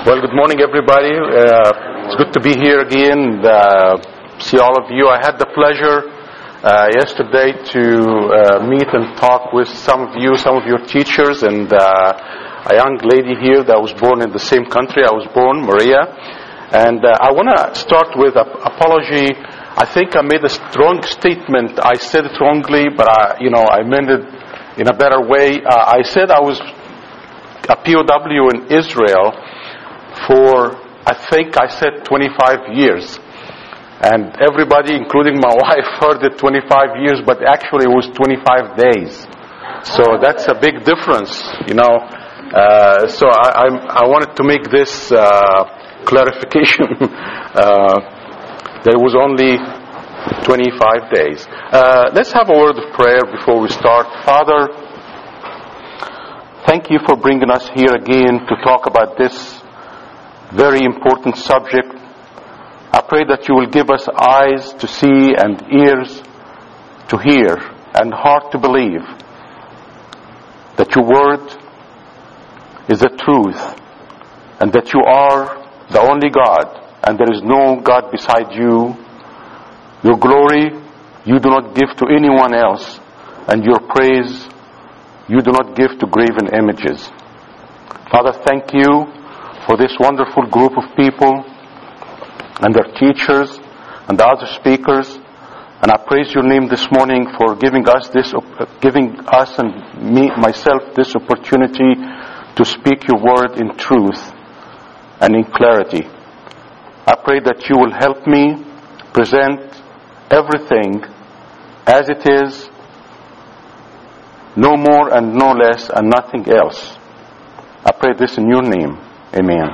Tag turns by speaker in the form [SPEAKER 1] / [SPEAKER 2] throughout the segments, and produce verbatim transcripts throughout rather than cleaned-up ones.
[SPEAKER 1] Well, good morning, everybody. Uh, it's good to be here again, uh, see all of you. I had the pleasure uh, yesterday to uh, meet and talk with some of you, some of your teachers, and uh, a young lady here that was born in the same country I was born, Maria. And uh, I want to start with an apology. I think I made a strong statement. I said it wrongly, but I, you know, I meant it in a better way. Uh, I said I was a P O W in Israel for, I think I said twenty-five years. And everybody, including my wife, heard it twenty-five years, but actually it was twenty-five days. So that's a big difference, you know. Uh, so I, I, I wanted to make this uh, clarification. uh, there was only twenty-five days. Uh, let's have a word of prayer before we start. Father, thank you for bringing us here again to talk about this very important subject. I pray that you will give us eyes to see and ears to hear and heart to believe that your word is the truth and that you are the only God and there is no God beside you. Your glory you do not give to anyone else, and your praise you do not give to graven images. Father, thank you for this wonderful group of people and their teachers and the other speakers. And I praise your name this morning for giving us this, giving us and me, myself, this opportunity to speak your word in truth and in clarity. I pray that you will help me present everything as it is, no more and no less, and nothing else. I pray this in your name. Amen.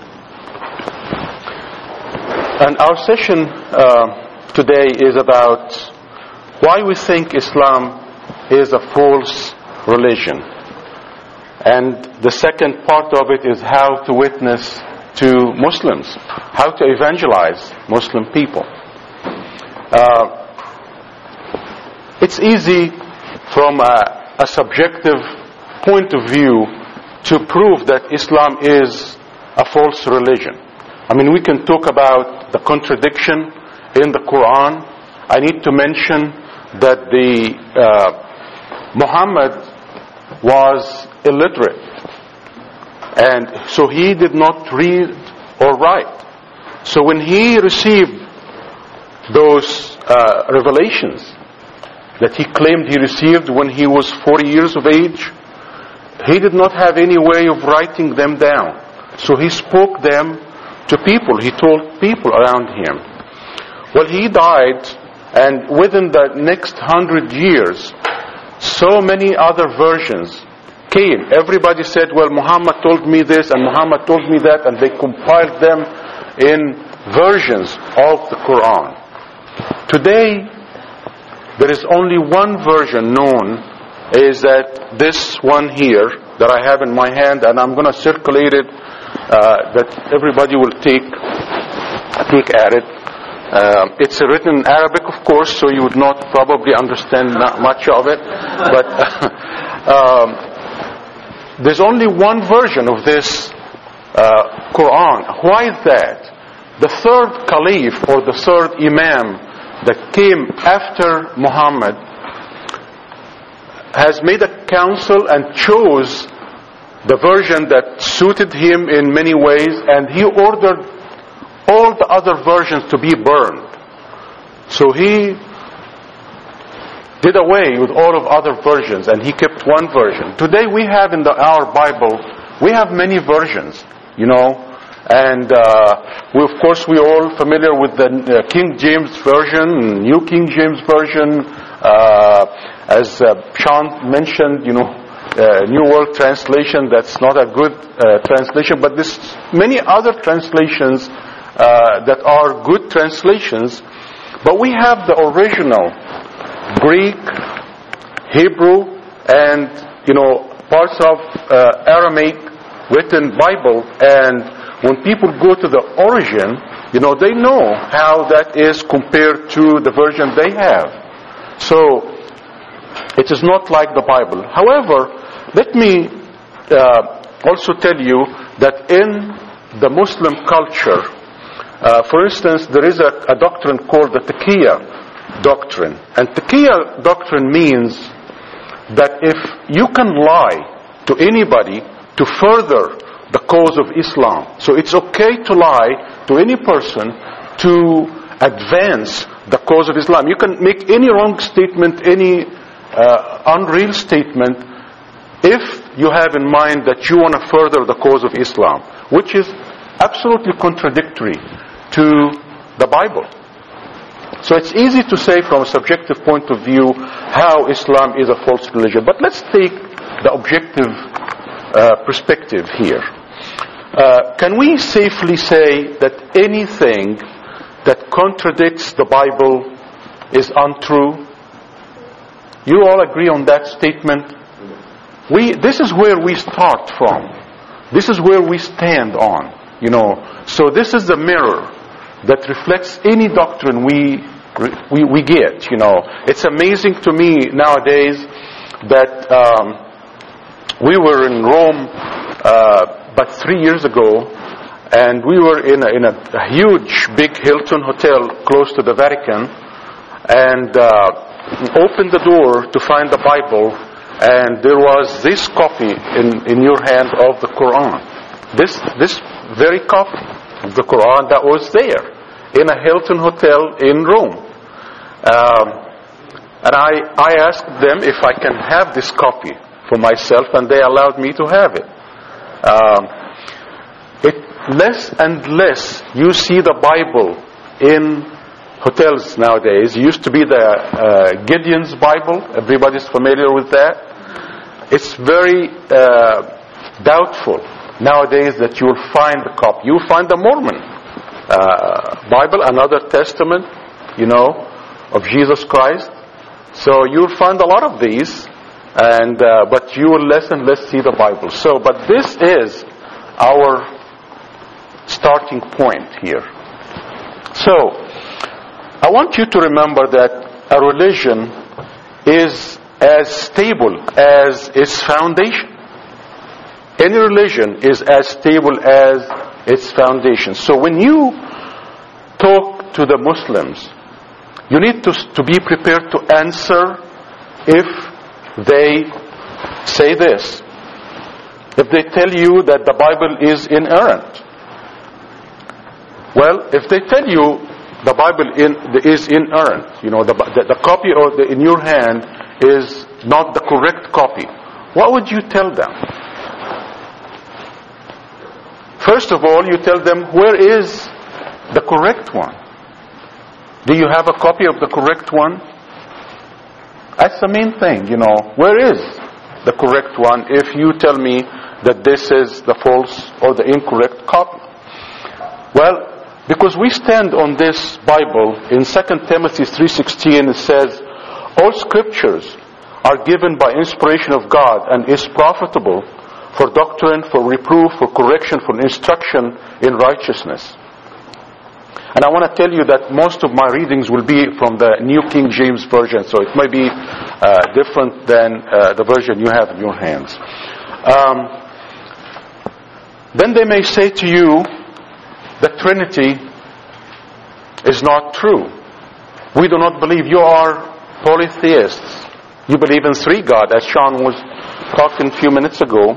[SPEAKER 1] And our session uh, today is about why we think Islam is a false religion. And the second part of it is how to witness to Muslims, how to evangelize Muslim people. Uh, it's easy from a, a subjective point of view to prove that Islam is a false religion. I mean, we can talk about the contradiction in the Quran. I need to mention that the uh, Muhammad was illiterate, and so he did not read or write. So when he received those uh, revelations that he claimed he received when he was forty years of age, he did not have any way of writing them down. So he spoke them to people. He told people around him. Well, he died, and within the next hundred years, so many other versions came. Everybody said, well, Muhammad told me this, and Muhammad told me that, and they compiled them in versions of the Quran. Today, there is only one version known, is that this one here that I have in my hand, and I'm going to circulate it, uh, that everybody will take take at it. Uh, it's written in Arabic, of course, so you would not probably understand not much of it. But uh, um, there's only one version of this uh, Quran. Why is that? The third caliph or the third imam that came after Muhammad has made a council and chose the version that suited him in many ways, and he ordered all the other versions to be burned. So he did away with all of other versions, and he kept one version. Today we have in the, our Bible, we have many versions, you know, and uh, we, of course we're all familiar with the uh, King James Version, New King James Version, uh, as uh, Sean mentioned, you know, uh, New World Translation, that's not a good uh, translation, but there's many other translations uh, that are good translations. But we have the original Greek, Hebrew, and, you know, parts of uh, Aramaic written Bible, and when people go to the origin, you know, they know how that is compared to the version they have. So it is not like the Bible. However, let me uh, also tell you that in the Muslim culture, uh, for instance, there is a, a doctrine called the Taqiyya doctrine. And Taqiyya doctrine means that if you can lie to anybody to further the cause of Islam, so it's okay to lie to any person to advance the cause of Islam. You can make any wrong statement, any uh, unreal statement, if you have in mind that you want to further the cause of Islam, which is absolutely contradictory to the Bible. So it's easy to say from a subjective point of view how Islam is a false religion. But let's take the objective uh, perspective here. Uh, can we safely say that anything that contradicts the Bible is untrue? You all agree on that statement? We, this is where we start from. This is where we stand on, you know. So this is the mirror that reflects any doctrine we, we, we get, you know. It's amazing to me nowadays that um, we were in Rome uh, about three years ago, and we were in a, in a, a huge, big Hilton hotel close to the Vatican, and uh, opened the door to find the Bible, and there was this copy in, in your hand of the Quran. This this very copy of the Quran that was there in a Hilton hotel in Rome. Um, and I, I asked them if I can have this copy for myself, and they allowed me to have it. Um, it less and less you see the Bible in hotels nowadays. It used to be the uh, Gideon's Bible. Everybody's familiar with that. It's very uh, doubtful nowadays that you'll find the copy. You'll find the Mormon uh, Bible, another testament, you know, of Jesus Christ. So you'll find a lot of these, and uh, but you will less and less see the Bible. So, but this is our starting point here. So, I want you to remember that a religion is as stable as its foundation. Any religion is as stable as its foundation. So when you talk to the Muslims, you need to, to be prepared to answer if they say this. If they tell you that the Bible is inerrant. Well, if they tell you the Bible in, is inerrant, you know, the, the, the copy of the, in your hand is not the correct copy, what would you tell them? First of all, you tell them, where is the correct one? Do you have a copy of the correct one? That's the main thing, you know. Where is the correct one if you tell me that this is the false or the incorrect copy? Well, because we stand on this Bible, in Second Timothy three sixteen, it says, all scriptures are given by inspiration of God and is profitable for doctrine, for reproof, for correction, for instruction in righteousness. And I want to tell you that most of my readings will be from the New King James Version, so it may be uh, different than uh, the version you have in your hands. Um, then they may say to you, the Trinity is not true. We do not believe. You are polytheists. You believe in three gods, as Sean was talking a few minutes ago.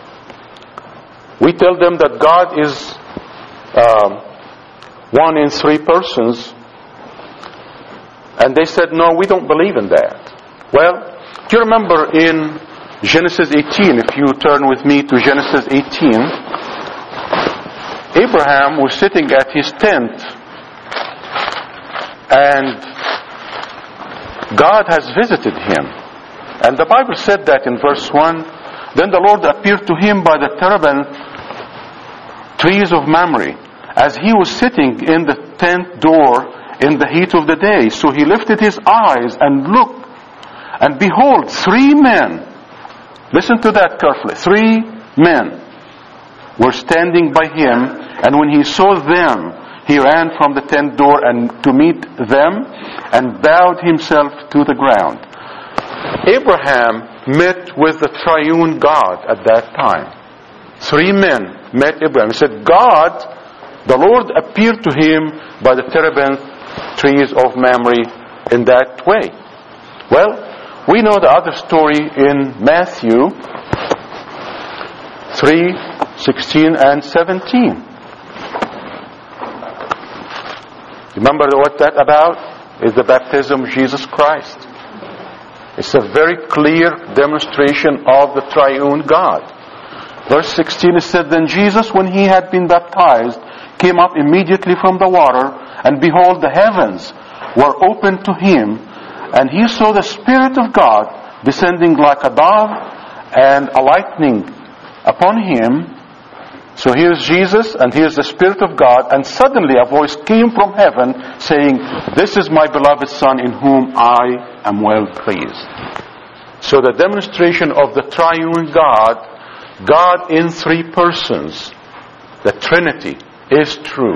[SPEAKER 1] We tell them that God is um, one in three persons, and they said, no, we don't believe in that. Well, do you remember in Genesis eighteen, if you turn with me to Genesis eighteen, Abraham was sitting at his tent, and God has visited him. And the Bible said that in verse one, then the Lord appeared to him by the terebinth trees of Mamre, as he was sitting in the tent door in the heat of the day. So he lifted his eyes and looked, and behold, three men, listen to that carefully, three men were standing by him, and when he saw them, he ran from the tent door and to meet them, and bowed himself to the ground. Abraham met with the triune God at that time. Three men met Abraham. He said, God, the Lord appeared to him by the terebinth trees of Mamre in that way. Well, we know the other story in Matthew three, sixteen and seventeen. Remember what that about? Is the baptism of Jesus Christ. It's a very clear demonstration of the triune God. Verse sixteen, it said, Then Jesus, when he had been baptized, came up immediately from the water, and behold, the heavens were opened to him, and he saw the Spirit of God descending like a dove and alighting upon him. So here's Jesus, and here's the Spirit of God, and suddenly a voice came from heaven saying, This is my beloved Son in whom I am well pleased. So the demonstration of the triune God, God in three persons, the Trinity, is true.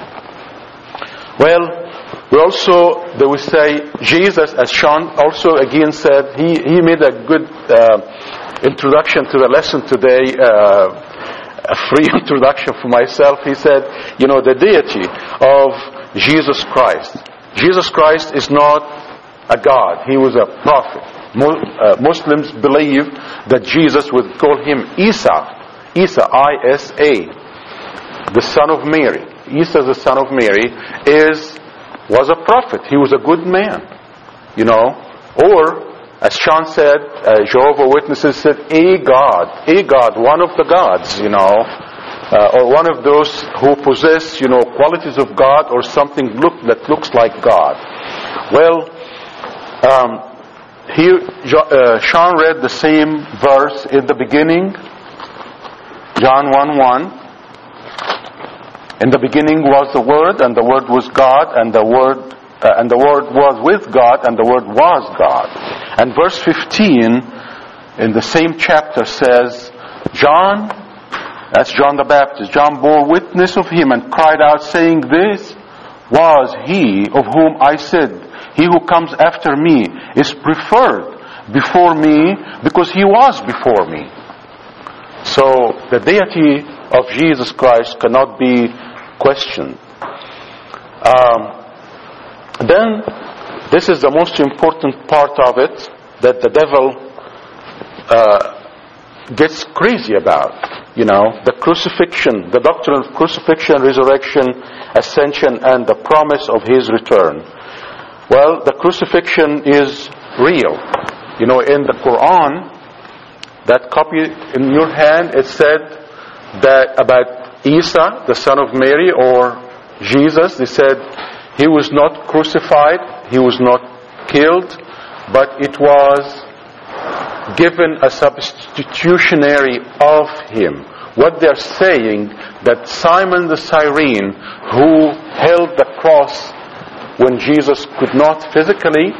[SPEAKER 1] Well, we also, they will say, Jesus, as Sean also again said, he, he made a good uh, introduction to the lesson today, uh, a free introduction for myself. He said, you know, the deity of Jesus Christ. Jesus Christ is not a God. He was a prophet. Mo- uh, Muslims believe that Jesus would call him Isa. Isa, I S A. The son of Mary. Isa, the son of Mary, is was a prophet. He was a good man. You know. Or, as Sean said, uh, Jehovah's Witnesses said, a God, a God, one of the gods, you know, uh, or one of those who possess, you know, qualities of God or something look, that looks like God. Well, um, here, uh, Sean read the same verse in the beginning, John one one. In the beginning was the Word, and the Word was God, and the Word Uh, and the Word was with God, and the Word was God. And verse fifteen in the same chapter says, John, that's John the Baptist, John bore witness of him and cried out, saying, This was he of whom I said, He who comes after me is preferred before me, because he was before me. So the deity of Jesus Christ cannot be questioned. Um, Then, this is the most important part of it that the devil uh, gets crazy about. You know, the crucifixion, the doctrine of crucifixion, resurrection, ascension, and the promise of his return. Well, the crucifixion is real. You know, in the Quran, that copy in your hand, it said that about Isa, the son of Mary, or Jesus, they said, He was not crucified, he was not killed, but it was given a substitutionary of him. What they're saying, that Simon the Cyrene, who held the cross when Jesus could not physically,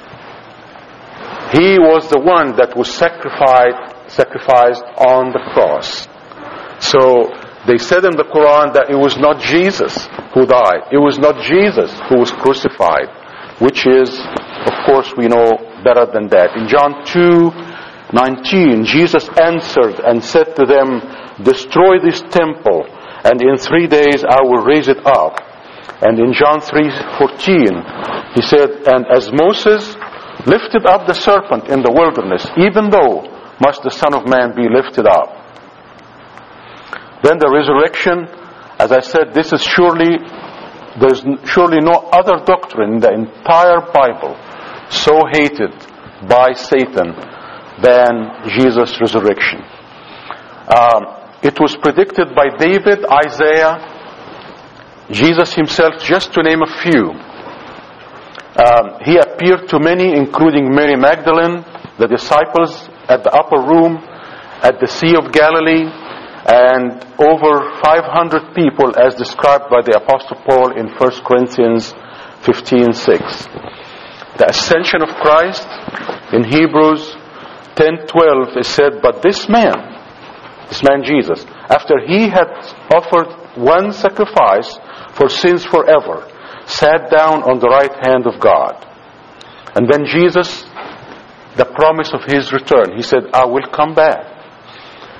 [SPEAKER 1] he was the one that was sacrificed, sacrificed on the cross. So, they said in the Quran that it was not Jesus who died. It was not Jesus who was crucified. Which is, of course, we know better than that. In John two nineteen, Jesus answered and said to them, Destroy this temple, and in three days I will raise it up. And in John three fourteen, he said, And as Moses lifted up the serpent in the wilderness, even though must the Son of Man be lifted up. Then the resurrection, as I said, this is surely, there's surely no other doctrine in the entire Bible so hated by Satan than Jesus' resurrection. Um, it was predicted by David, Isaiah, Jesus himself, just to name a few. Um, he appeared to many, including Mary Magdalene, the disciples at the upper room, at the Sea of Galilee, and over five hundred people as described by the Apostle Paul in First Corinthians fifteen six. The ascension of Christ in Hebrews ten twelve is said, But this man, this man Jesus, after he had offered one sacrifice for sins forever, sat down on the right hand of God. And then Jesus, the promise of his return, he said, I will come back.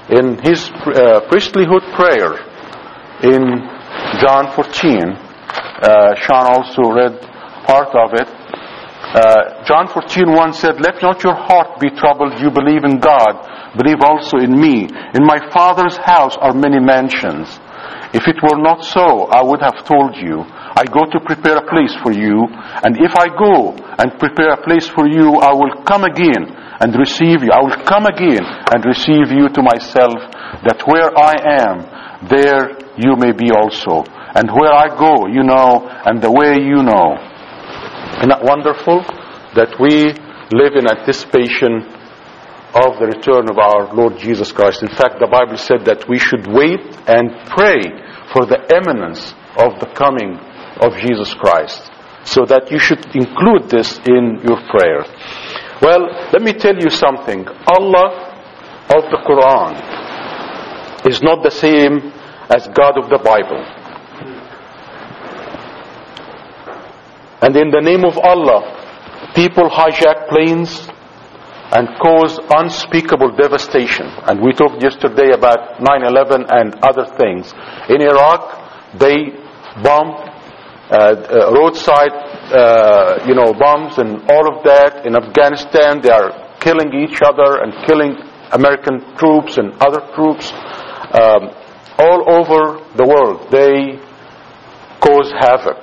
[SPEAKER 1] in his uh, priestlyhood prayer in John fourteen, uh, Sean also read part of it. Uh, John fourteen one said, "Let not your heart be troubled. You believe in God, believe also in me. In my Father's house are many mansions. If it were not so, I would have told you. I go to prepare a place for you, and if I go and prepare a place for you, I will come again and receive you. I will come again and receive you to myself, that where I am, there you may be also. And where I go, you know, and the way you know." Isn't that wonderful? That we live in anticipation of the return of our Lord Jesus Christ. In fact, the Bible said that we should wait and pray for the imminence of the coming of Jesus Christ. So that you should include this in your prayer. Well, let me tell you something. Allah of the Quran is not the same as God of the Bible. And in the name of Allah, people hijack planes and cause unspeakable devastation. And we talked yesterday about nine eleven and other things. In Iraq, they bomb uh, uh, roadside, uh, you know, bombs and all of that. In Afghanistan, they are killing each other and killing American troops and other troops. Um, all over the world, they cause havoc.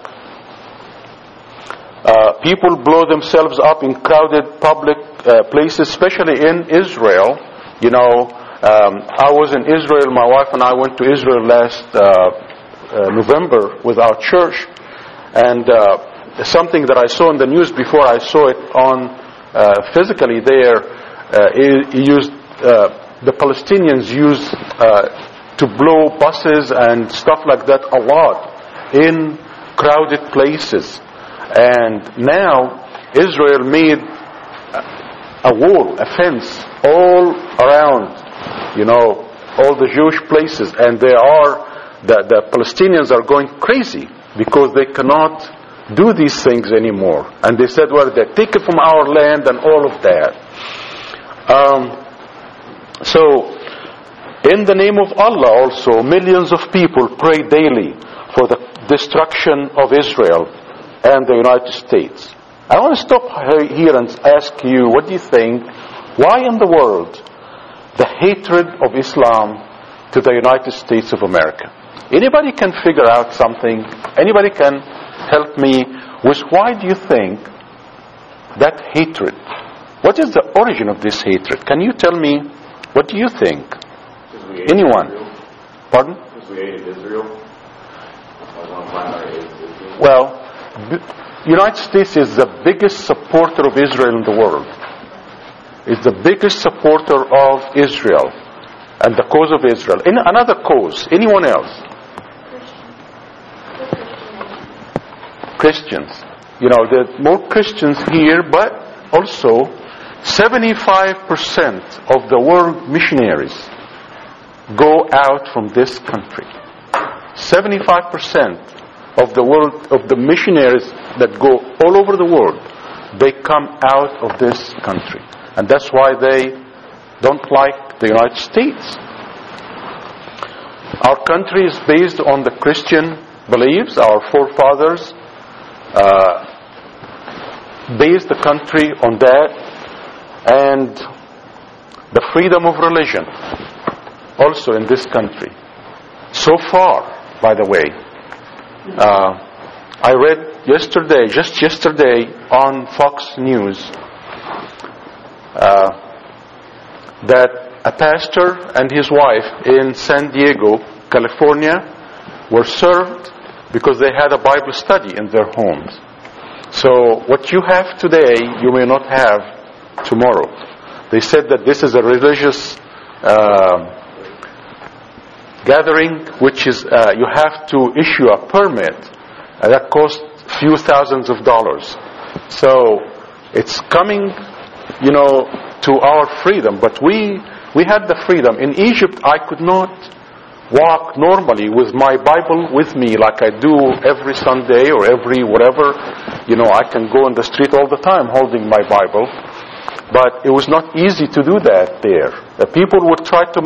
[SPEAKER 1] Uh, people blow themselves up in crowded public uh, places, especially in Israel. You know, um, I was in Israel. My wife and I went to Israel last uh, uh, November with our church, and uh, something that I saw in the news before I saw it on uh, physically there, uh, it, it used uh, the Palestinians used uh, to blow buses and stuff like that a lot in crowded places. And now Israel made a wall, a fence all around, you know, all the Jewish places, and they are the, the Palestinians are going crazy because they cannot do these things anymore. And they said, well, they take it from our land and all of that. Um, so, in the name of Allah also, millions of people pray daily for the destruction of Israel and the United States. I want to stop here and ask you, what do you think? Why in the world the hatred of Islam to the United States of America? Anybody can figure out something? Anybody can help me with why do you think that hatred? What is the origin of this hatred? Can you tell me? What do you think? Anyone? Israel. Pardon?
[SPEAKER 2] Because we hated Israel.
[SPEAKER 1] Well, the United States is the biggest supporter of Israel in the world. It's the biggest supporter of Israel and the cause of Israel. In another cause, anyone else? Christians. You know, there are more Christians here, but also seventy-five percent of the world missionaries go out from this country. seventy-five percent of the world, of the missionaries that go all over the world, they come out of this country. And that's why they don't like the United States. Our country is based on the Christian beliefs. Our forefathers uh, based the country on that, and the freedom of religion also in this country. So far, by the way, uh, I read yesterday, just yesterday on Fox News, uh, that a pastor and his wife in San Diego, California, were served because they had a Bible study in their homes. So what you have today, you may not have tomorrow. They said that this is a religious uh, gathering, which is uh, you have to issue a permit uh, that costs a few thousands of dollars. So it's coming, you know, to our freedom. But we we had the freedom. In Egypt, I could not walk normally with my Bible with me like I do every Sunday or every whatever. You know, I can go in the street all the time holding my Bible. But it was not easy to do that there. The people would try to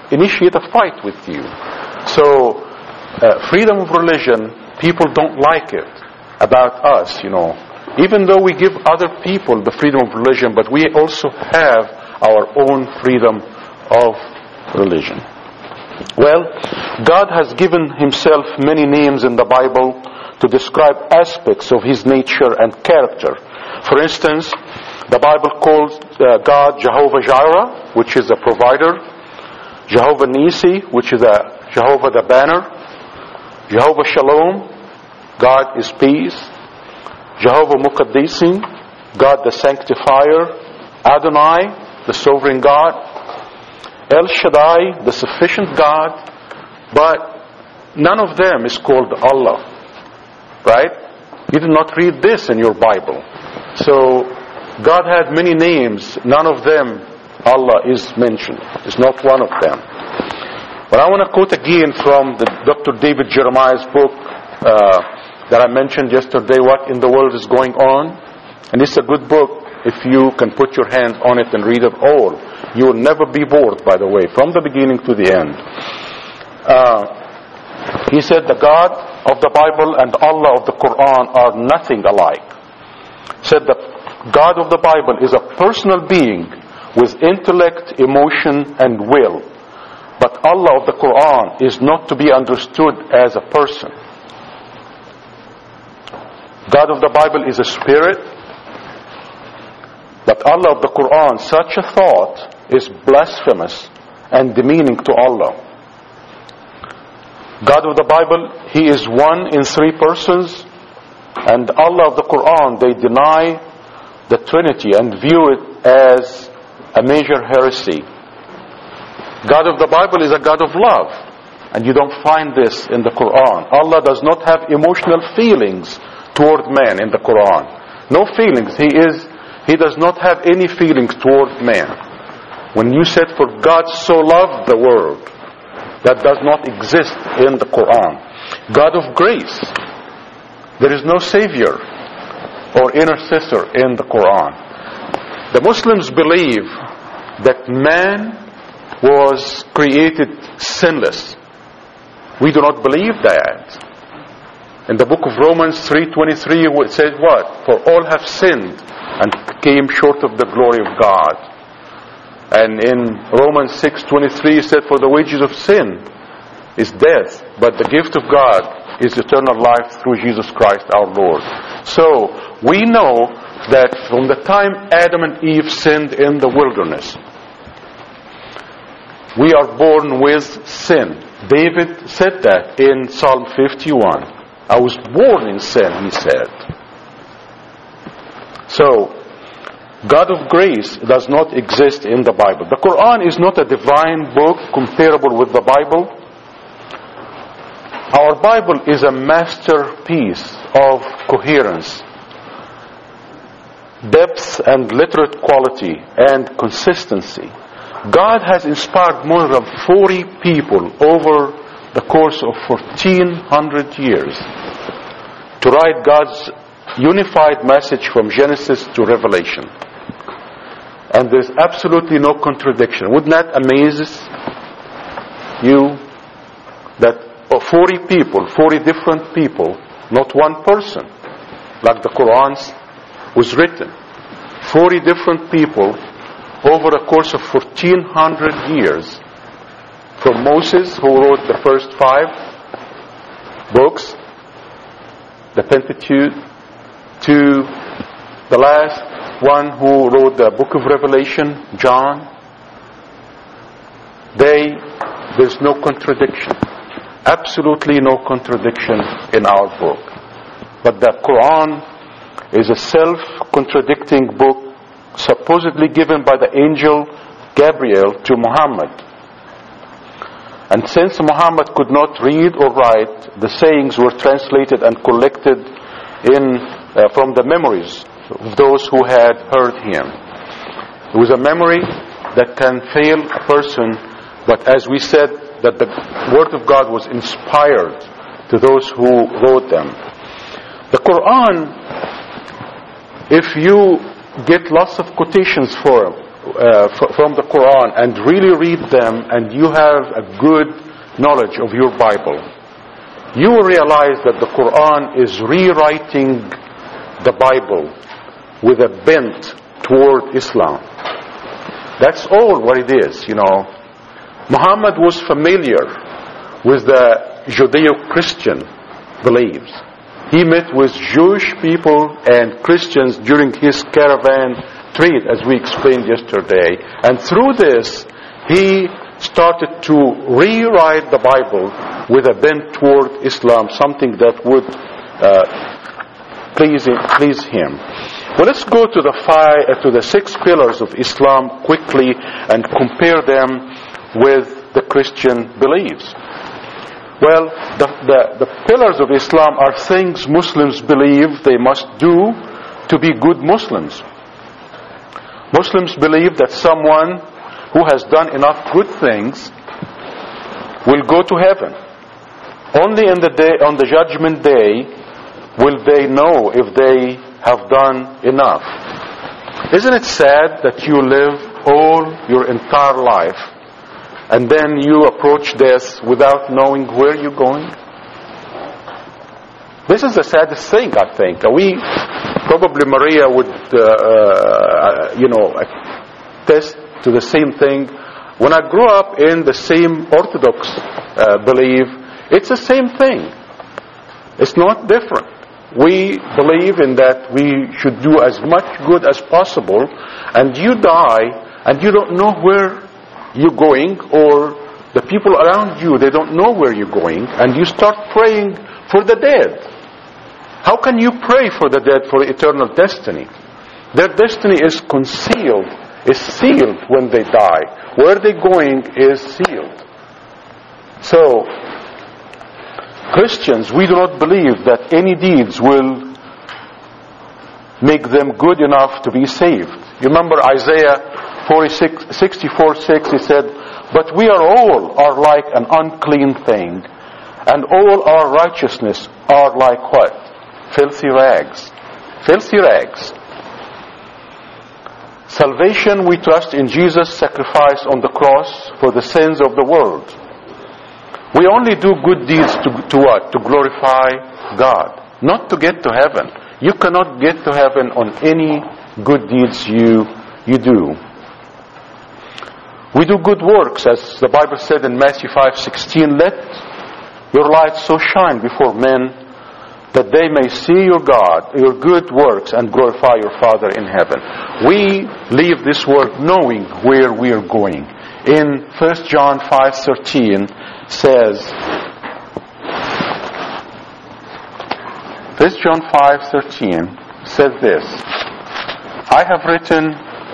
[SPEAKER 1] initiate a fight with you. So, uh, freedom of religion, people don't like it about us, you know. Even though we give other people the freedom of religion, but we also have our own freedom of religion. Well, God has given himself many names in the Bible to describe aspects of his nature and character. For instance, the Bible calls uh, God Jehovah Jireh, which is a provider. Jehovah Nisi, which is a Jehovah the banner. Jehovah Shalom, God is peace. Jehovah Muqaddisin, God the sanctifier. Adonai, the sovereign God. El Shaddai, the sufficient God. But none of them is called Allah. Right? You did not read this in your Bible. So, God had many names. None of them, Allah is mentioned. It's not one of them. But I want to quote again from the Doctor David Jeremiah's book uh, that I mentioned yesterday, What in the World is Going On? And it's a good book if you can put your hand on it and read it all. You will never be bored, by the way, from the beginning to the end. Uh, he said, the God of the Bible and Allah of the Quran are nothing alike. Said the God of the Bible is a personal being with intellect, emotion, and will. But Allah of the Quran is not to be understood as a person. God of the Bible is a spirit. But Allah of the Quran, such a thought is blasphemous and demeaning to Allah. God of the Bible, He is one in three persons. And Allah of the Quran, they deny the Trinity and view it as a major heresy. God of the Bible is a God of love. And you don't find this in the Quran. Allah does not have emotional feelings toward man in the Quran. No feelings. He is, He does not have any feelings toward man. When you said, for God so loved the world, that does not exist in the Quran. God of grace. There is no savior or intercessor in the Quran. The Muslims believe that man was created sinless. We do not believe that. In the book of Romans three twenty-three it says what? For all have sinned and came short of the glory of God. And in Romans six twenty-three it said, for the wages of sin is death, but the gift of God is eternal life through Jesus Christ our Lord. So, we know that from the time Adam and Eve sinned in the wilderness, we are born with sin. David said that in Psalm fifty-one. I was born in sin, he said. So, God of grace does not exist in the Bible. The Quran is not a divine book comparable with the Bible. Our Bible is a masterpiece of coherence, depth and literate quality and consistency. God has inspired more than forty people over the course of fourteen hundred years to write God's unified message from Genesis to Revelation. And there's absolutely no contradiction. Wouldn't that amaze you? That forty people, forty different people, not one person, like the Quran was written. forty different people over a course of fourteen hundred years. From Moses, who wrote the first five books, the Pentateuch, to the last one who wrote the book of Revelation, John. They, there's no contradiction. Absolutely no contradiction in our book. But the Quran is a self-contradicting book supposedly given by the angel Gabriel to Muhammad. And since Muhammad could not read or write, the sayings were translated and collected in uh, from the memories of those who had heard him. It was a memory that can fail a person, but as we said, that the Word of God was inspired to those who wrote them. The Quran, if you get lots of quotations for, uh, f- from the Quran and really read them, and you have a good knowledge of your Bible, you will realize that the Quran is rewriting the Bible with a bent toward Islam. That's all what it is, you know. Muhammad was familiar with the Judeo-Christian beliefs. He met with Jewish people and Christians during his caravan trade, as we explained yesterday. And through this, he started to rewrite the Bible with a bent toward Islam, something that would uh, please, please him. Well, let's go to the five, uh, to the six pillars of Islam quickly and compare them with the Christian beliefs. Well, the, the, the pillars of Islam are things Muslims believe they must do to be good Muslims. Muslims believe that someone who has done enough good things will go to heaven. Only in the day, on the judgment day, will they know if they have done enough. Isn't it sad that you live all your entire life and then you approach death without knowing where you're going? This is the saddest thing, I think. We, probably Maria would, uh, uh, you know, attest to the same thing. When I grew up in the same Orthodox uh, belief, it's the same thing. It's not different. We believe in that we should do as much good as possible, and you die and you don't know where you're going, or the people around you, they don't know where you're going, and you start praying for the dead. How can you pray for the dead for eternal destiny? Their destiny is concealed, is sealed when they die. Where they're going is sealed. So, Christians, we do not believe that any deeds will make them good enough to be saved. You remember Isaiah forty-six, sixty-four six, he said, "But we are all are like an unclean thing, and all our righteousness are like what? Filthy rags." Filthy rags. Salvation, we trust in Jesus' sacrifice on the cross for the sins of the world. We only do good deeds to, to what? To glorify God, not to get to heaven. You cannot get to heaven on any good deeds you, you do. We do good works, as the Bible said in Matthew five sixteen, "Let your light so shine before men that they may see your God, your good works, and glorify your Father in heaven." We leave this world knowing where we are going. In First John five thirteen says, First John five thirteen says this, "I have written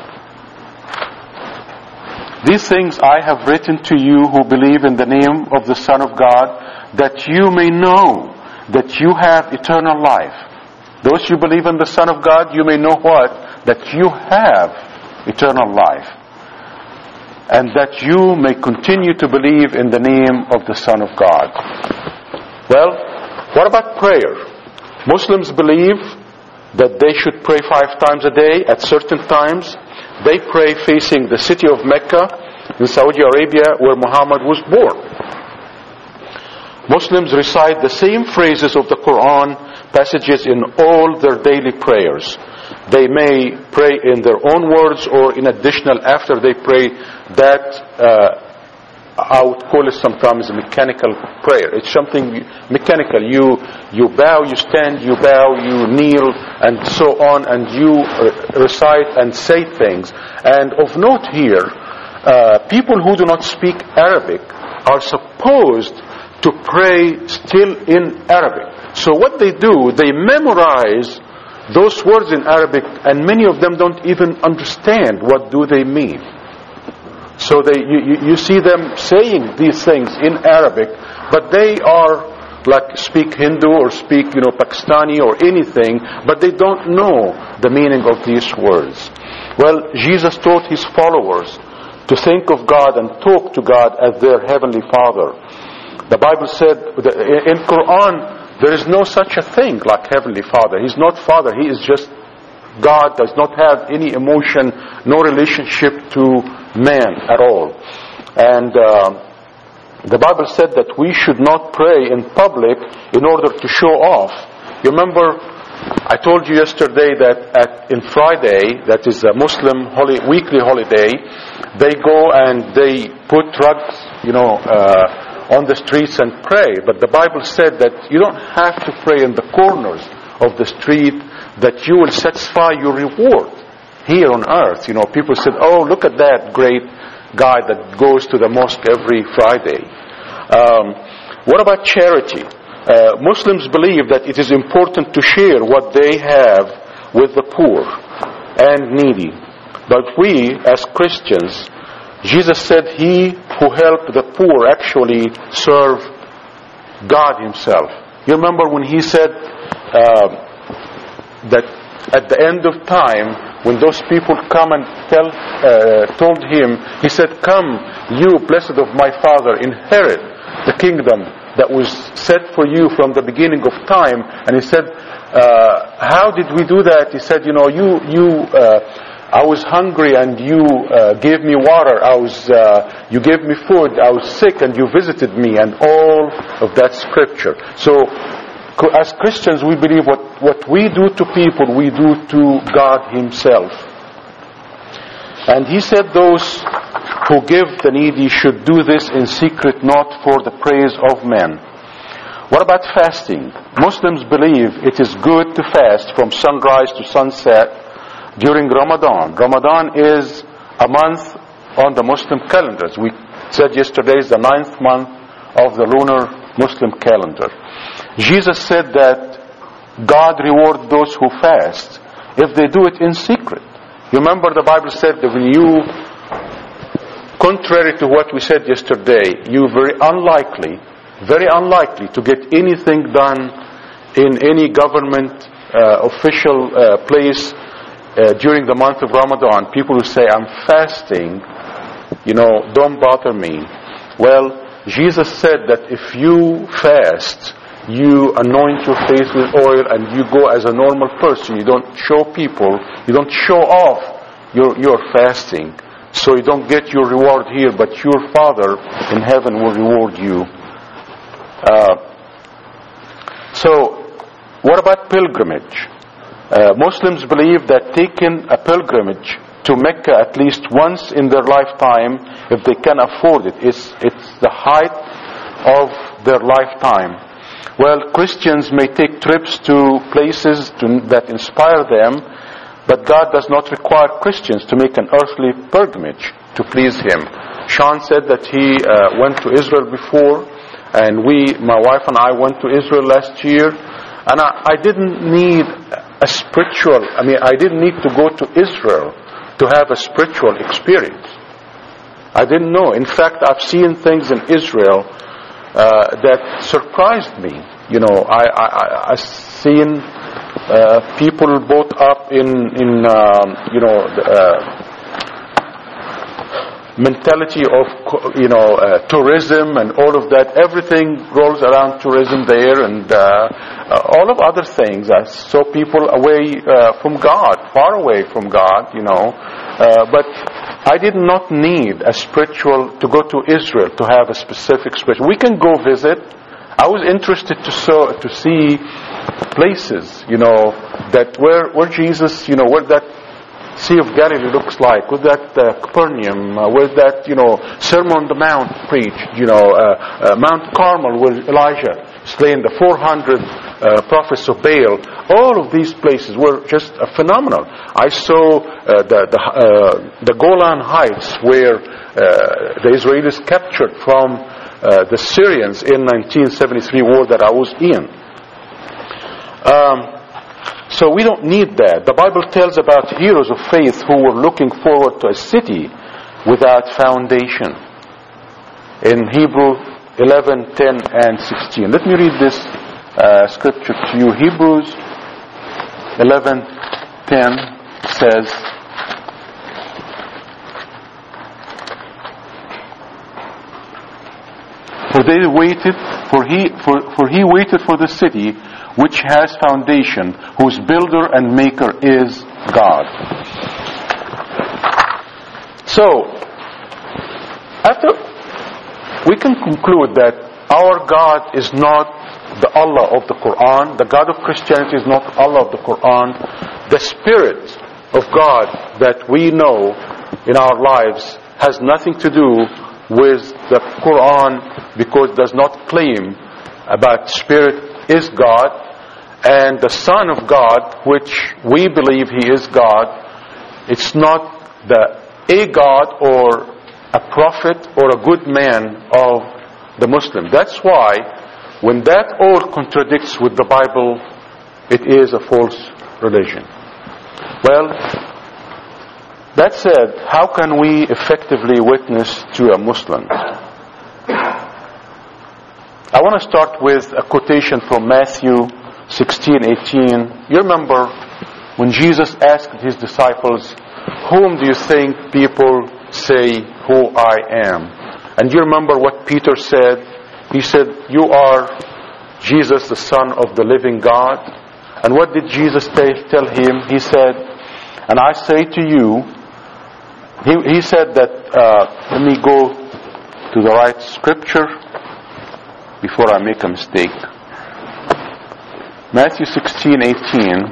[SPEAKER 1] These things I have written to you who believe in the name of the Son of God, that you may know that you have eternal life." Those who believe in the Son of God, you may know what? That you have eternal life. And that you may continue to believe in the name of the Son of God. Well, what about prayer? Muslims believe that they should pray five times a day at certain times. They pray facing the city of Mecca in Saudi Arabia, where Muhammad was born. Muslims recite the same phrases of the Quran passages in all their daily prayers. They may pray in their own words or in additional after they pray that uh, I would call it sometimes a mechanical prayer. It's something mechanical. You you bow, you stand, you bow, you kneel, and so on, and you uh, recite and say things. And of note here, uh, people who do not speak Arabic are supposed to pray still in Arabic. So what they do, they memorize those words in Arabic, and many of them don't even understand what do they mean. So they, you, you see them saying these things in Arabic, but they are like speak Hindu or speak, you know, Pakistani or anything, but they don't know the meaning of these words. Well, Jesus taught his followers to think of God and talk to God as their heavenly Father. The Bible said in Quran there is no such a thing like heavenly Father. He's not Father. He is just God does not have any emotion, no relationship to man at all. And uh, the Bible said that we should not pray in public in order to show off. You remember, I told you yesterday that at, in Friday, that is a Muslim holy, weekly holiday, they go and they put rugs, you know, uh, on the streets and pray. But the Bible said that you don't have to pray in the corners of the street, that you will satisfy your reward here on earth. You know, people said, oh, look at that great guy that goes to the mosque every Friday. Um, what about charity? Uh, Muslims believe that it is important to share what they have with the poor and needy. But we, as Christians, Jesus said he who helped the poor actually served God himself. You remember when he said uh, that at the end of time, when those people come and tell, uh, told him, he said, come, you blessed of my Father, inherit the kingdom that was set for you from the beginning of time. And he said, uh, how did we do that? He said, you know, you, you, uh, I was hungry and you uh, gave me water. I was, uh, you gave me food. I was sick and you visited me, and all of that scripture. So, as Christians, we believe what, what we do to people, we do to God himself. And he said those who give the needy should do this in secret, not for the praise of men. What about fasting? Muslims believe it is good to fast from sunrise to sunset during Ramadan. Ramadan is a month on the Muslim calendars. We said yesterday is the ninth month of the lunar Muslim calendar. Jesus said that God rewards those who fast if they do it in secret. You remember the Bible said that when you, contrary to what we said yesterday, you're very unlikely, very unlikely to get anything done in any government uh, official uh, place uh, during the month of Ramadan. People who say, I'm fasting, you know, don't bother me. Well, Jesus said that if you fast, you anoint your face with oil and you go as a normal person. You don't show people, you don't show off your, your fasting. So you don't get your reward here, but your Father in heaven will reward you. Uh, so, what about pilgrimage? Uh, Muslims believe that taking a pilgrimage to Mecca at least once in their lifetime, if they can afford it, is it's the height of their lifetime. Well, Christians may take trips to places to, that inspire them, but God does not require Christians to make an earthly pilgrimage to please Him. Sean said that he uh, went to Israel before, and we, my wife and I, went to Israel last year, and I, I didn't need a spiritual, I mean, I didn't need to go to Israel to have a spiritual experience. I didn't know. In fact, I've seen things in Israel Uh, that surprised me. You know, I I I seen uh, people brought up in in um, you know the, uh, mentality of you know uh, tourism and all of that. Everything rolls around tourism there, and uh, uh, all of other things. I saw people away uh, from God, far away from God. You know, uh, but. I did not need a spiritual, to go to Israel to have a specific spiritual. We can go visit. I was interested to so, to see places, you know, that where, where Jesus, you know, where that Sea of Galilee looks like, where that uh, Capernaum, uh, where that, you know, Sermon on the Mount preached, you know, uh, uh, Mount Carmel where Elijah slain the four hundred uh, prophets of Baal. All of these places were just uh, phenomenal. I saw uh, the the, uh, the Golan Heights where uh, the Israelis captured from uh, the Syrians in nineteen seventy-three war that I was in. Um, so we don't need that. The Bible tells about heroes of faith who were looking forward to a city without foundation. In Hebrew eleven, ten, and sixteen. Let me read this uh, scripture to you. Hebrews eleven, ten says, For they waited, for he, for, for he waited for the city which has foundation, whose builder and maker is God. So, after we can conclude that our God is not the Allah of the Quran, the God of Christianity is not Allah of the Quran. The Spirit of God that we know in our lives has nothing to do with the Quran, because it does not claim about Spirit is God. And the Son of God, which we believe He is God, it's not the a God or a prophet or a good man of the Muslim. That's why when that all contradicts with the Bible, it is a false religion. Well, that said, how can we effectively witness to a Muslim? I want to start with a quotation from Matthew sixteen eighteen. You remember when Jesus asked His disciples, "Whom do you think people say who I am?" And you remember what Peter said? He said, "You are Jesus, the Son of the living God." And what did Jesus tell him? He said, "And I say to you," he, he said that, uh, let me go to the right scripture before I make a mistake. Matthew sixteen eighteen.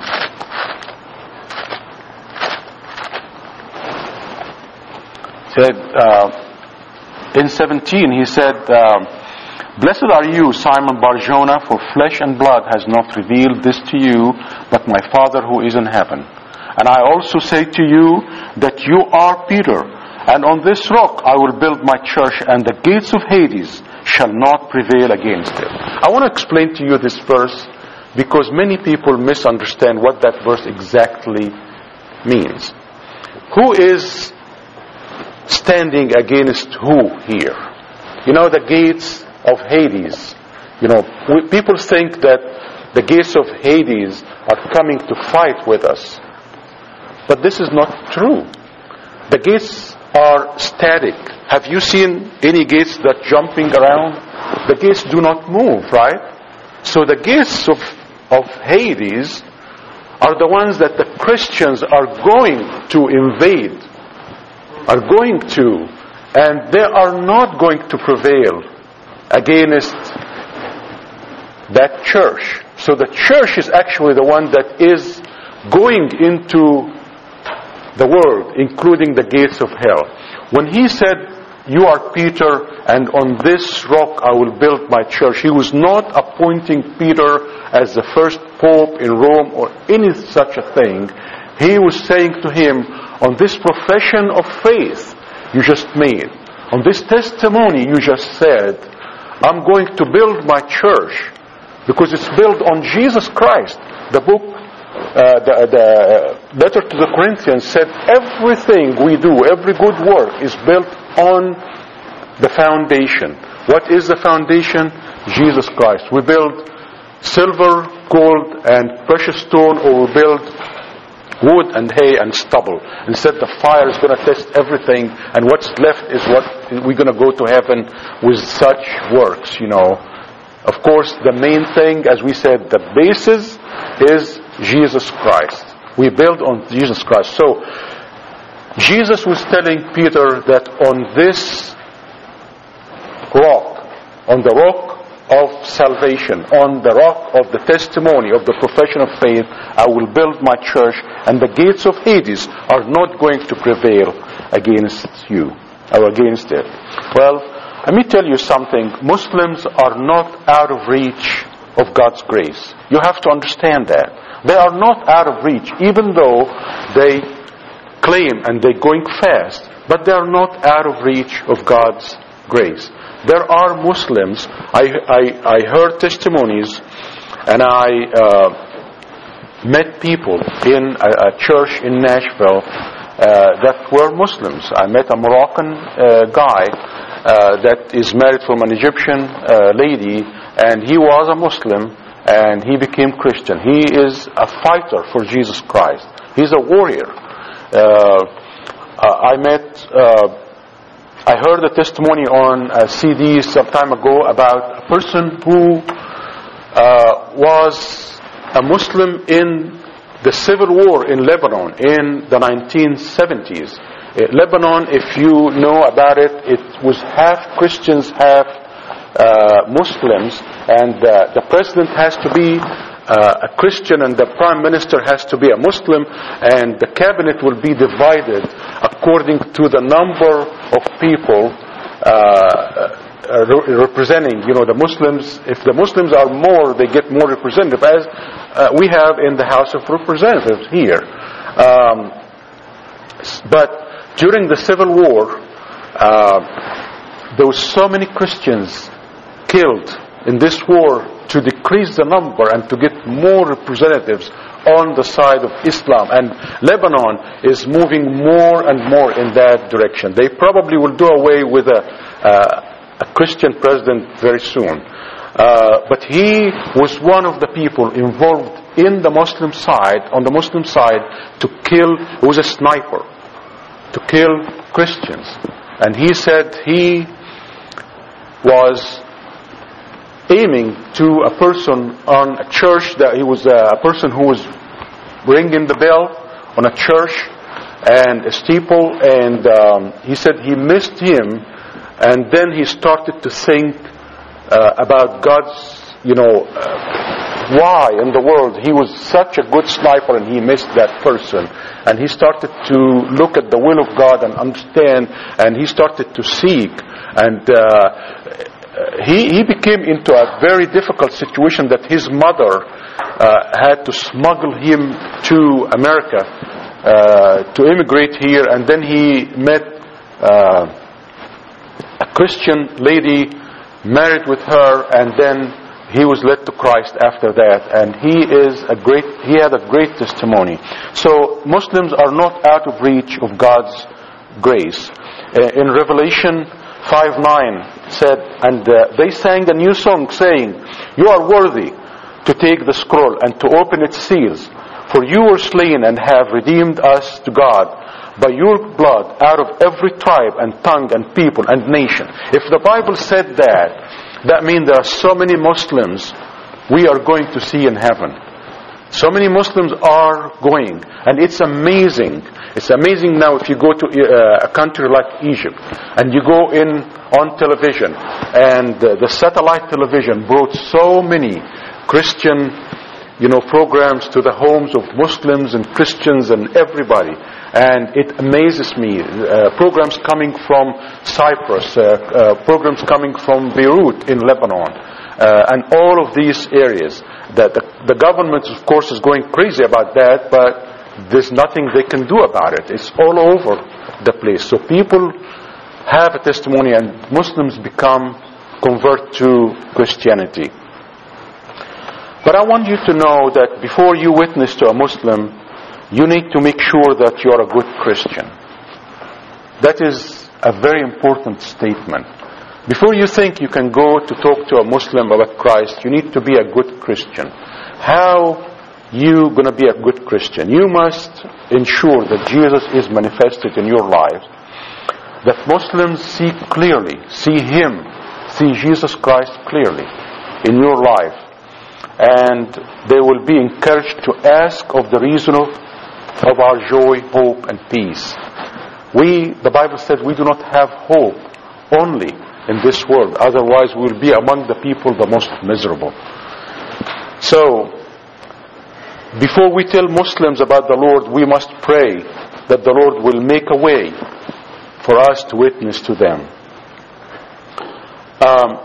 [SPEAKER 1] Said, uh, in seventeen, he said, uh, "Blessed are you, Simon Bar-Jonah, for flesh and blood has not revealed this to you, but my Father who is in heaven. And I also say to you that you are Peter, and on this rock I will build my church, and the gates of Hades shall not prevail against it." I want to explain to you this verse because many people misunderstand what that verse exactly means. Who is standing against who here? You know, the gates of Hades. You know, we, people think that the gates of Hades are coming to fight with us. But this is not true. The gates are static. Have you seen any gates that jumping around? The gates do not move, right? So the gates of, of Hades are the ones that the Christians are going to invade, are going to, and they are not going to prevail against that church. So the church is actually the one that is going into the world, including the gates of hell. When he said, "You are Peter, and on this rock I will build my church," he was not appointing Peter as the first pope in Rome or any such a thing. He was saying to him, on this profession of faith you just made, on this testimony you just said, I'm going to build my church, because it's built on Jesus Christ. The book, uh, the, the letter to the Corinthians said everything we do, every good work is built on the foundation. What is the foundation? Jesus Christ. We build silver, gold, and precious stone, or we build wood and hay and stubble. Instead, the fire is going to test everything, and what's left is what we're going to go to heaven with such works, you know. Of course, the main thing, as we said, the basis is Jesus Christ. We build on Jesus Christ. So, Jesus was telling Peter that on this rock, on the rock of salvation, on the rock of the testimony of the profession of faith, I will build my church, and the gates of Hades are not going to prevail against you, or against it. Well, let me tell you something. Muslims are not out of reach of God's grace. You have to understand that. They are not out of reach, even though they claim and they're going fast, but they are not out of reach of God's grace. There are Muslims, I, I, I heard testimonies, and I uh, met people in a, a church in Nashville uh, that were Muslims. I met a Moroccan uh, guy uh, that is married from an Egyptian uh, lady, and he was a Muslim, and he became Christian. He is a fighter for Jesus Christ. He's a warrior. Uh, I met... Uh, I heard a testimony on a C D some time ago about a person who uh, was a Muslim in the civil war in Lebanon in the nineteen seventies. Uh, Lebanon, if you know about it, it was half Christians, half uh, Muslims, and uh, the president has to be uh, a Christian and the prime minister has to be a Muslim, and the cabinet will be divided according to the number of people uh, Uh, re- representing, you know, the Muslims. If the Muslims are more, they get more representative, as uh, we have in the House of Representatives here. Um, but during the Civil War, uh, there were so many Christians killed in this war to decrease the number and to get more representatives on the side of Islam. And Lebanon is moving more and more in that direction. They probably will do away with a uh, a Christian president very soon. Uh, but he was one of the people involved in the Muslim side, on the Muslim side, to kill, he was a sniper, to kill Christians. And he said he was aiming to a person on a church, that he was a person who was ringing the bell on a church and a steeple, and um, he said he missed him. And then he started to think uh, about God's, you know, uh, why in the world he was such a good sniper and he missed that person. And he started to look at the will of God and understand, and he started to seek. And uh, he, he became into a very difficult situation that his mother uh, had to smuggle him to America uh, to immigrate here. And then he met Uh, a Christian lady, married with her, and then he was led to Christ after that. And he is a great, he had a great testimony. So Muslims are not out of reach of God's grace. Uh, in Revelation five nine said, and uh, they sang a new song saying, "You are worthy to take the scroll and to open its seals, for you were slain and have redeemed us to God by your blood out of every tribe and tongue and people and nation." If the Bible said that, that means there are so many Muslims we are going to see in heaven. So many Muslims are going. And it's amazing. It's amazing now if you go to uh, a country like Egypt and you go in on television, and uh, the satellite television brought so many Christian, you know, programs to the homes of Muslims and Christians and everybody. And it amazes me. Uh, programs coming from Cyprus, uh, uh, programs coming from Beirut in Lebanon, uh, and all of these areas. That the, the government, of course, is going crazy about that, but there's nothing they can do about it. It's all over the place. So people have a testimony, and Muslims become, convert to Christianity. But I want you to know that before you witness to a Muslim, you need to make sure that you are a good Christian. That is a very important statement. Before you think you can go to talk to a Muslim about Christ, you need to be a good Christian. How you going to be a good Christian? You must ensure that Jesus is manifested in your lives. That Muslims see clearly, see Him, see Jesus Christ clearly in your life. And they will be encouraged to ask of the reason of of our joy, hope, and peace. We, the Bible says, we do not have hope only in this world. Otherwise, we will be among the people the most miserable. So, before we tell Muslims about the Lord, we must pray that the Lord will make a way for us to witness to them. Um,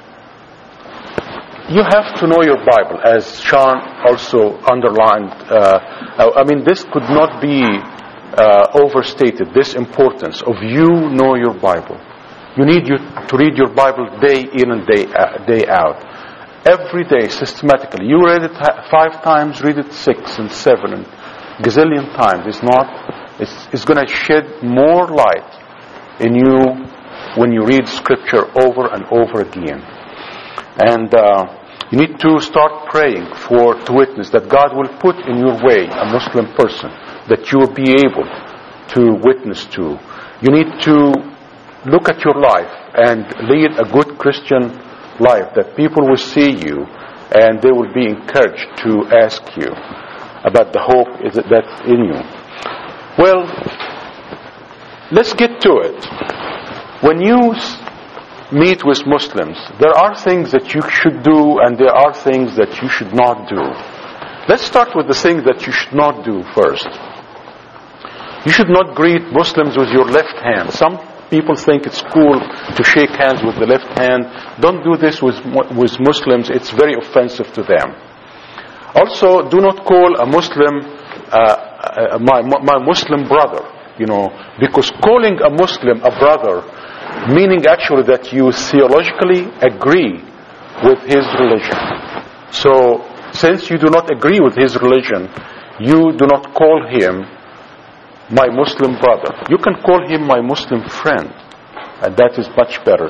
[SPEAKER 1] You have to know your Bible, as Sean also underlined. Uh, I mean, this could not be uh, overstated, this importance of you know your Bible. You need you to read your Bible day in and day, uh, day out. Every day, systematically. You read it five times, read it six and seven and gazillion times. It's not, it's, it's going to shed more light in you when you read Scripture over and over again. And uh, you need to start praying for to witness that God will put in your way a Muslim person that you will be able to witness to. You need to look at your life and lead a good Christian life, that people will see you and they will be encouraged to ask you. about the hope is that's in you. Well, let's get to it. When you meet with Muslims, there are things that you should do and there are things that you should not do. Let's start with the things that you should not do first. You should not greet Muslims with your left hand. Some people think it's cool to shake hands with the left hand. Don't do this with, with Muslims. It's very offensive to them. Also, do not call a Muslim uh, my, my Muslim brother, you know, because calling a Muslim a brother, meaning actually that you theologically agree with his religion. So, since you do not agree with his religion, you do not call him my Muslim brother. You can call him my Muslim friend, and that is much better.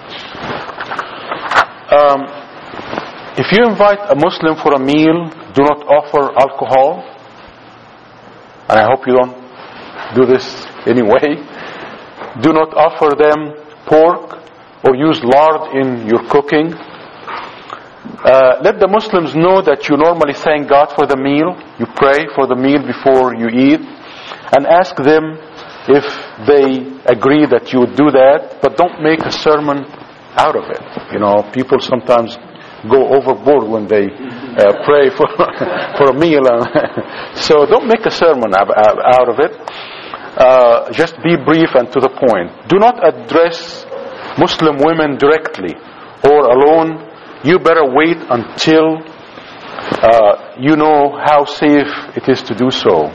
[SPEAKER 1] Um, if you invite a Muslim for a meal, do not offer alcohol. And I hope you don't do this anyway. Do not offer them pork or use lard in your cooking. Uh, let the Muslims know that you normally thank God for the meal. You pray for the meal before you eat. And ask them if they agree that you would do that, but don't make a sermon out of it. You know, people sometimes go overboard when they uh, pray for for a meal. So don't make a sermon out of it. Uh, just be brief and to the point. Do not address Muslim women directly or alone. You better wait until uh, you know how safe it is to do so.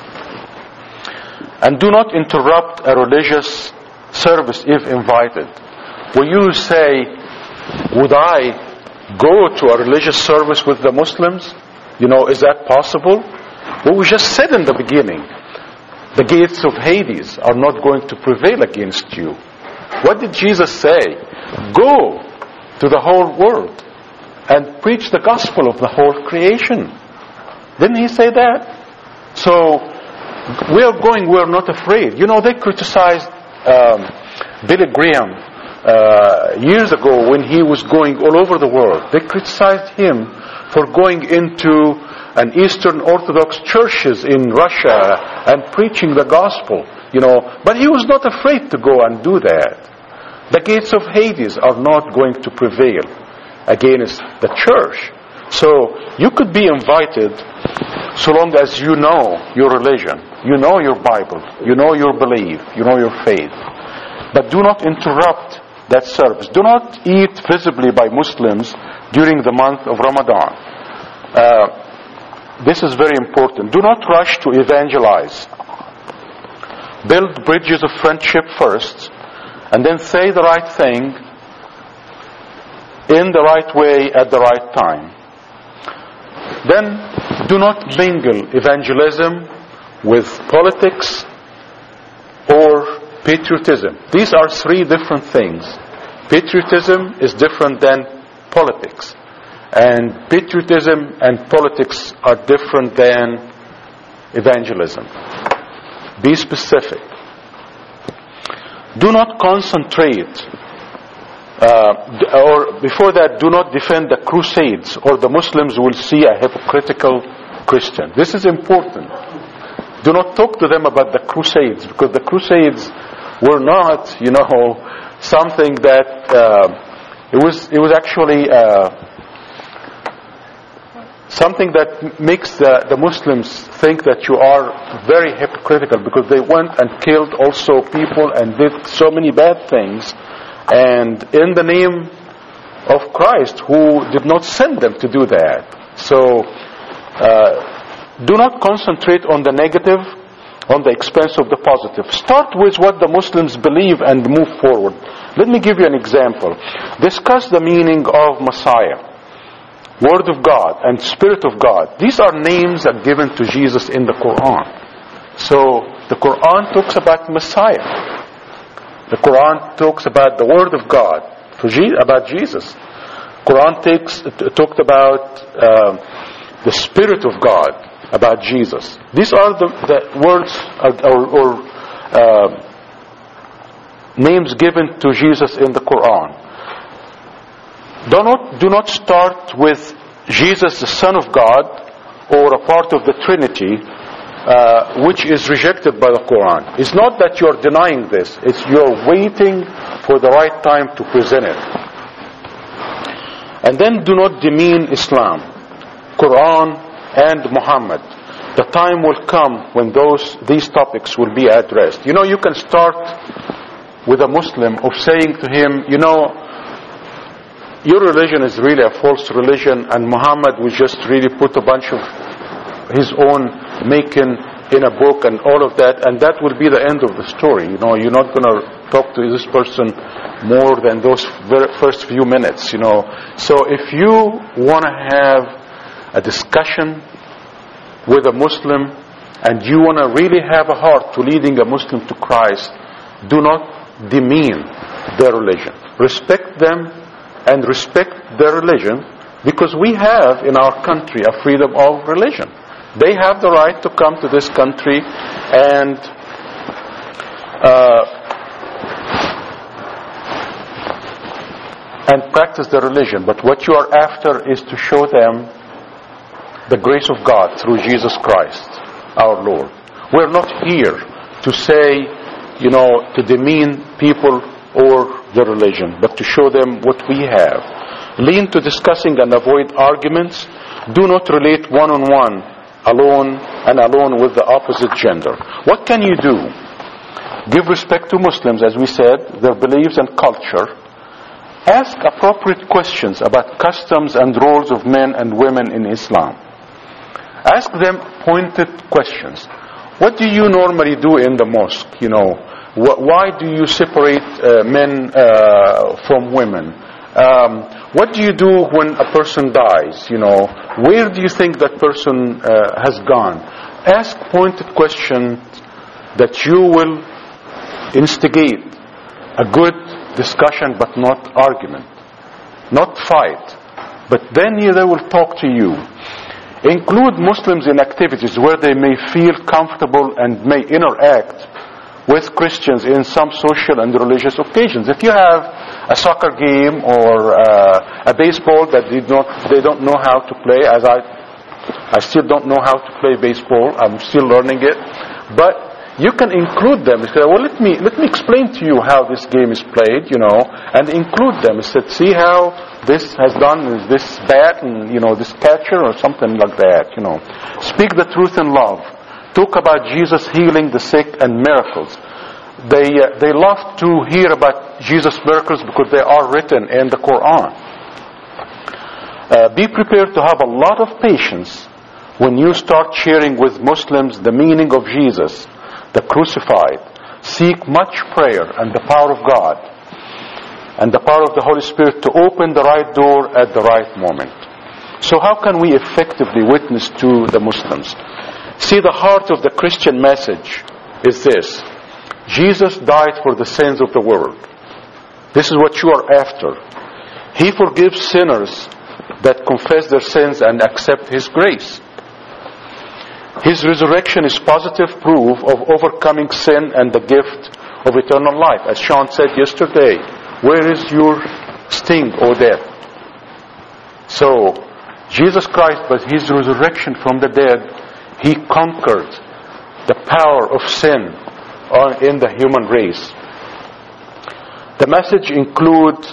[SPEAKER 1] And do not interrupt a religious service if invited. Will you say, would I go to a religious service with the Muslims? You know, is that possible? Well, we just said in the beginning, the gates of Hades are not going to prevail against you. What did Jesus say? Go to the whole world and preach the gospel of the whole creation. Didn't he say that? So, we are going, we are not afraid. You know, they criticized um, Billy Graham uh, years ago when he was going all over the world. They criticized him for going into an Eastern Orthodox churches in Russia and preaching the gospel. You know, but he was not afraid to go and do that. The gates of Hades are not going to prevail against the church. So you could be invited so long as you know your religion, you know your Bible, you know your belief, you know your faith. But do not interrupt that service. Do not eat visibly by Muslims during the month of Ramadan. Uh, this is very important. Do not rush to evangelize. Build bridges of friendship first, and then say the right thing in the right way at the right time. Then do not mingle evangelism with politics or patriotism. These are three different things. Patriotism is different than politics. And patriotism and politics are different than evangelism. Be specific. Do not concentrate Uh, or before that, do not defend the Crusades, or the Muslims will see a hypocritical Christian. This is important. Do not talk to them about the Crusades, because the Crusades were not, you know, something that uh, it was. It was actually uh, something that makes the, the Muslims think that you are very hypocritical, because they went and killed also people and did so many bad things. And in the name of Christ, who did not send them to do that. So, uh, do not concentrate on the negative on the expense of the positive. Start with what the Muslims believe and move forward. Let me give you an example. Discuss the meaning of Messiah, Word of God, and Spirit of God. These are names that are given to Jesus in the Quran. So, the Quran talks about Messiah. The Quran talks about the Word of God, for Je- about Jesus. Quran takes, t- talked about uh, the Spirit of God, about Jesus. These are the, the words or, or uh, names given to Jesus in the Quran. Do not, do not start with Jesus, the Son of God, or a part of the Trinity, uh, which is rejected by the Quran. It's not that you're denying this, it's you're waiting for the right time to present it. And then do not demean Islam, Quran, and Muhammad. The time will come when those these topics will be addressed. You know, you can start with a Muslim of saying to him, you know, your religion is really a false religion, and Muhammad will just really put a bunch of his own making in a book and all of that, and that will be the end of the story. You know, you're not going to talk to this person more than those very first few minutes, you know. So if you want to have a discussion with a Muslim and you want to really have a heart to leading a Muslim to Christ, do not demean their religion. Respect them and respect their religion, because we have in our country a freedom of religion. They have the right to come to this country and uh, and practice their religion. But what you are after is to show them the grace of God through Jesus Christ, our Lord. We're not here to say, you know, to demean people or their religion, but to show them what we have. Lean to discussing and avoid arguments. Do not relate one-on-one, alone and alone with the opposite gender. What can you do? Give respect to Muslims, as we said, their beliefs and culture. Ask appropriate questions about customs and roles of men and women in Islam. Ask them pointed questions. What do you normally do in the mosque? You know, wh- why do you separate uh, men uh, from women? Um, what do you do when a person dies? You know, where do you think that person uh, has gone? Ask pointed questions that you will instigate a good discussion, but not argument, not fight. But then they will talk to you. Include Muslims in activities where they may feel comfortable and may interact with Christians in some social and religious occasions. If you have a soccer game or uh, a baseball that they don't, they don't know how to play, as I, I still don't know how to play baseball. I'm still learning it. But you can include them. Say, well, let me let me explain to you how this game is played, you know, and include them. Said, see how this has done with this bat and, you know, this catcher or something like that, you know. Speak the truth in love. Talk about Jesus healing the sick and miracles. They uh, they love to hear about Jesus' miracles because they are written in the Quran. Uh, be prepared to have a lot of patience when you start sharing with Muslims the meaning of Jesus, the crucified. Seek much prayer and the power of God and the power of the Holy Spirit to open the right door at the right moment. So how can we effectively witness to the Muslims? See, the heart of the Christian message is this. Jesus died for the sins of the world. This is what you are after. He forgives sinners that confess their sins and accept His grace. His resurrection is positive proof of overcoming sin and the gift of eternal life. As Sean said yesterday, where is your sting, O death? So, Jesus Christ, by His resurrection from the dead, He conquered the power of sin in the human race. The message includes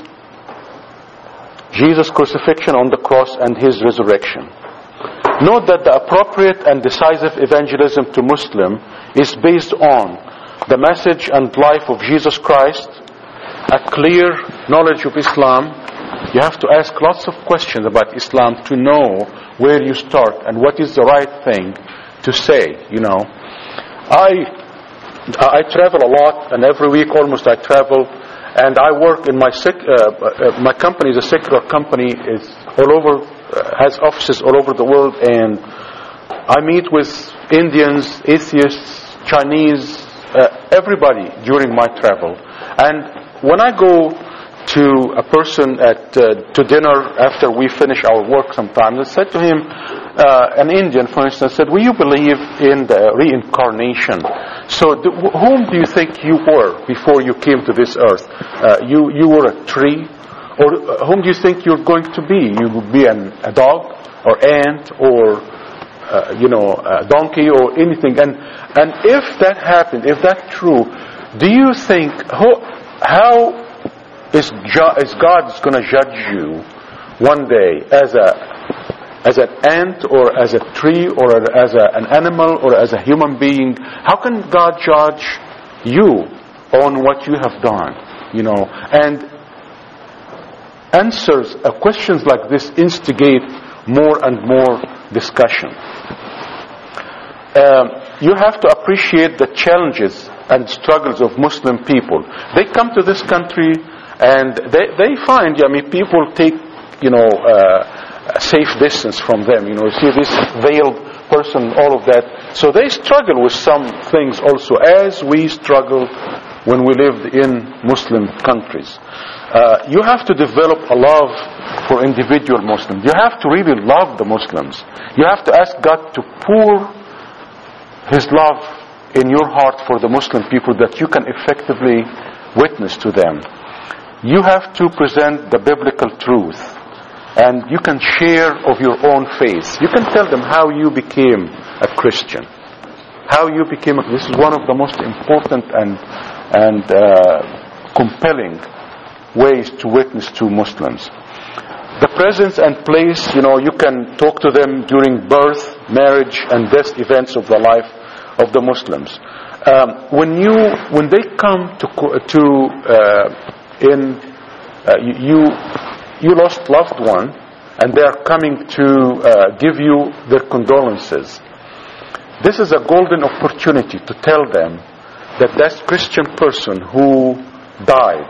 [SPEAKER 1] Jesus' crucifixion on the cross and His resurrection. Note that the appropriate and decisive evangelism to Muslim is based on the message and life of Jesus Christ, a clear knowledge of Islam. You have to ask lots of questions about Islam to know where you start and what is the right thing to say, you know. I I travel a lot, and every week almost I travel, and I work in my sec, uh, uh, my company is a secular company, is all over, uh, has offices all over the world, and I meet with Indians, atheists, Chinese, uh, everybody during my travel. And when I go to a person at uh, to dinner after we finish our work sometimes, I said to him, uh, an Indian for instance said, will you believe in the reincarnation? So do, whom do you think you were before you came to this earth? Uh, you you were a tree? Or uh, whom do you think you're going to be? You would be an, a dog or ant or uh, you know, a donkey or anything. And and if that happened, if that's true, do you think how, how is, ju- is God going to judge you one day as a as an ant or as a tree or as a, an animal or as a human being? How can God judge you on what you have done? You know, and answers, uh, questions like this instigate more and more discussion. Um, you have to appreciate the challenges and struggles of Muslim people. They come to this country and they, they find, I mean, people take, you know, uh, a safe distance from them. You know, you see this veiled person, all of that. So they struggle with some things also, as we struggle when we lived in Muslim countries. Uh, you have to develop a love for individual Muslims. You have to really love the Muslims. You have to ask God to pour His love in your heart for the Muslim people, that you can effectively witness to them. You have to present the biblical truth, and you can share of your own faith. You can tell them how you became a Christian, how you became a, this is one of the most important and and uh, compelling ways to witness to Muslims. The presence and place, you know, you can talk to them during birth, marriage, and death events of the life of the Muslims. Um, when you, when they come to to uh, in uh, you you lost loved one, and they are coming to uh, give you their condolences. This is a golden opportunity to tell them that that Christian person who died,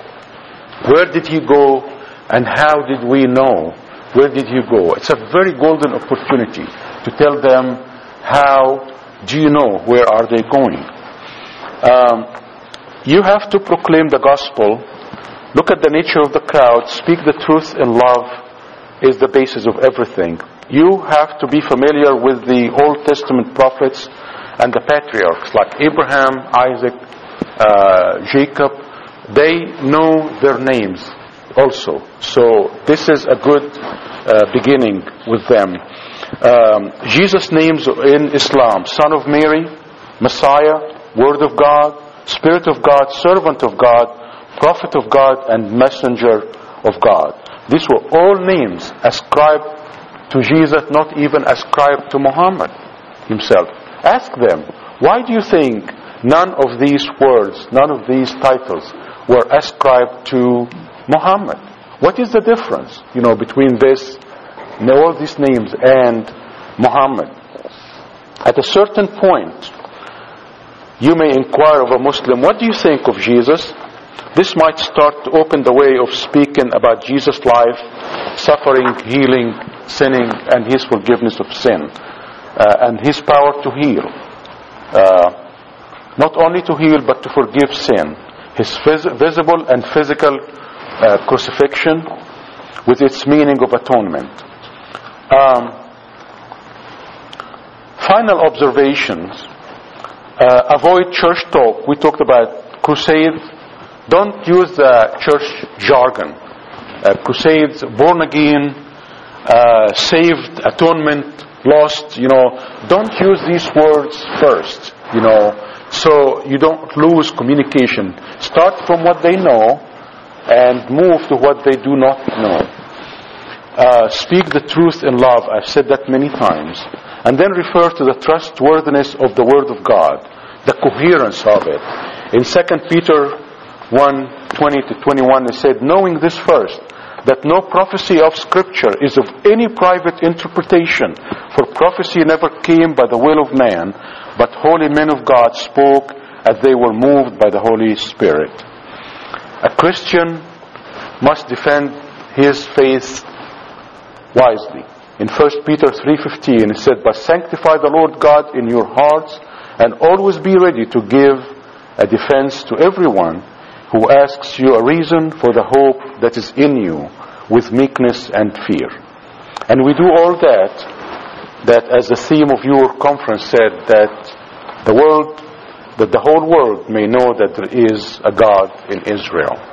[SPEAKER 1] where did he go, and how did we know where did he go? It's a very golden opportunity to tell them, how do you know where are they going? Um, you have to proclaim the gospel. Look at the nature of the crowd. Speak the truth in love is the basis of everything. You have to be familiar with the Old Testament prophets and the patriarchs like Abraham, Isaac, uh, Jacob. They know their names also. So this is a good uh, beginning with them. Um, Jesus' names in Islam: Son of Mary, Messiah, Word of God, Spirit of God, Servant of God, Prophet of God, and Messenger of God. These were all names ascribed to Jesus, not even ascribed to Muhammad himself. Ask them, why do you think none of these words, none of these titles were ascribed to Muhammad? What is the difference, you know, between this, all these names, and Muhammad? At a certain point, you may inquire of a Muslim, what do you think of Jesus? This might start to open the way of speaking about Jesus' life, suffering, healing, sinning, and His forgiveness of sin, uh, and His power to heal. Uh, not only to heal, but to forgive sin. His phys- visible and physical uh, crucifixion with its meaning of atonement. Um, final observations. Uh, avoid church talk. We talked about crusade. Don't use the church jargon. Uh, crusades, born again, uh, saved, atonement, lost, you know. Don't use these words first, you know, so you don't lose communication. Start from what they know and move to what they do not know. Uh, speak the truth in love. I've said that many times. And then refer to the trustworthiness of the Word of God, the coherence of it. In Second Peter one, twenty to twenty-one, it said, knowing this first, that no prophecy of Scripture is of any private interpretation, for prophecy never came by the will of man, but holy men of God spoke as they were moved by the Holy Spirit. A Christian must defend his faith wisely. In First Peter three fifteen, it said, but sanctify the Lord God in your hearts, and always be ready to give a defense to everyone who asks you a reason for the hope that is in you, with meekness and fear. And we do all that, that as the theme of your conference said, that the world, that the whole world may know that there is a God in Israel.